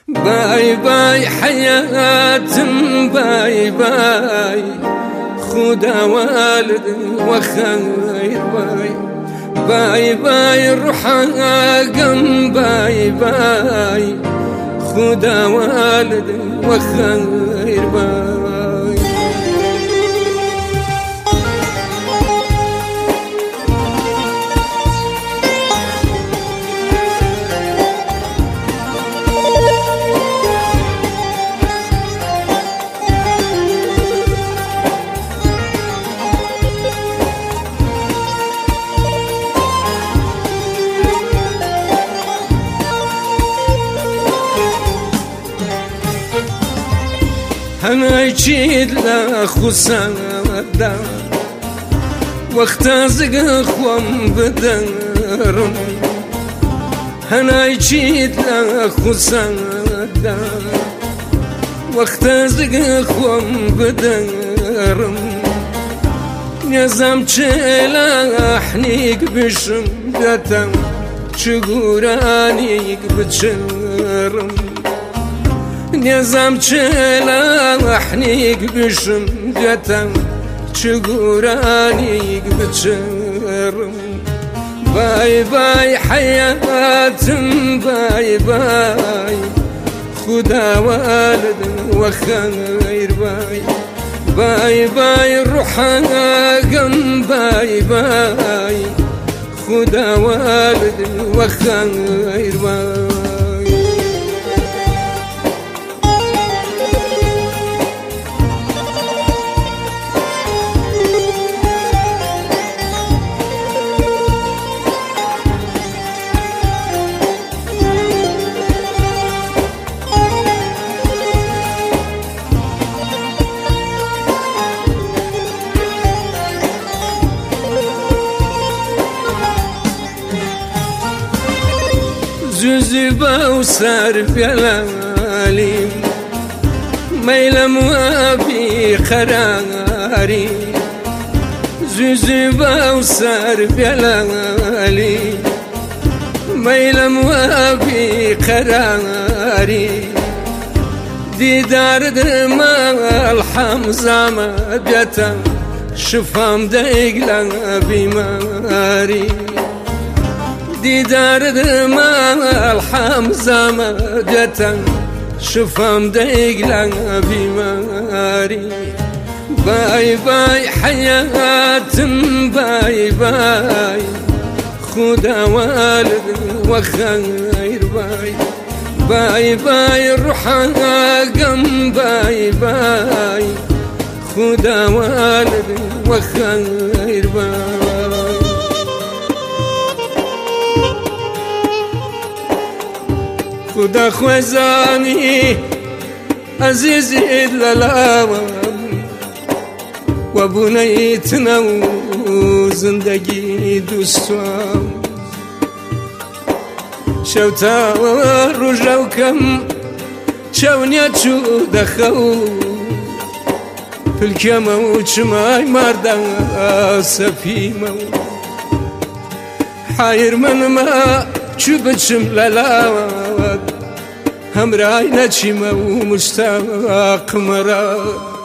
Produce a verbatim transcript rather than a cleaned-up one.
باي باي حياتم باي باي خدا والد وخير باي باي باي الرحاقم باي باي خدا والد وخير باي أنا يجيد لا خسادة واختازق خوام بدرم أنا يجيد لا خسادة واختازق خوام بدرم نظام چلا حنيك بشم دتم چگورانيك بچرم نظام چلا حنيك بشم دتم چگورانيك بچرم باي باي حياتم باي باي خدا والد وخير باي باي باي الرحاقم باي باي خدا والد وخير باي زوزبا وسار في العالم ميلم وابي خراري زوزبا وسار في العالم ميلم وابي خراري ديدار دما الحمزة ما بيتا شفام دقلا بماري ديدار دما الحمزة مدتا شفام دقلا بماري باي باي حياتم باي باي خدا والد وخير باي باي باي الرحاقم باي باي خدا والد وخير باي خدا خوزانی عزیزی للام و بنیتنا و زندگی دوستم شوتا رجو کم چونیا چو دخو فالکم و چمای مردم سفیمو حایر من ما چو بچم للاوات همراي نجمة ومشتاق مرا